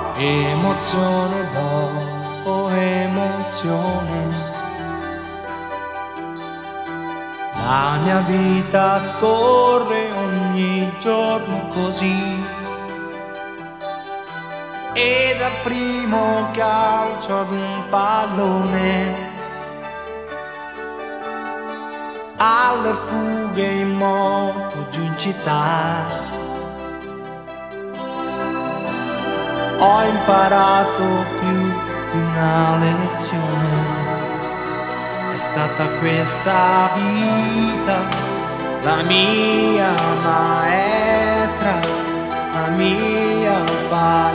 Emozione dopo emozione, la mia vita scorre ogni giorno così, e dal primo calcio ad un pallone, alle fughe in moto giù in città, ho imparato più di una lezione. È stata questa vita la mia maestra, la mia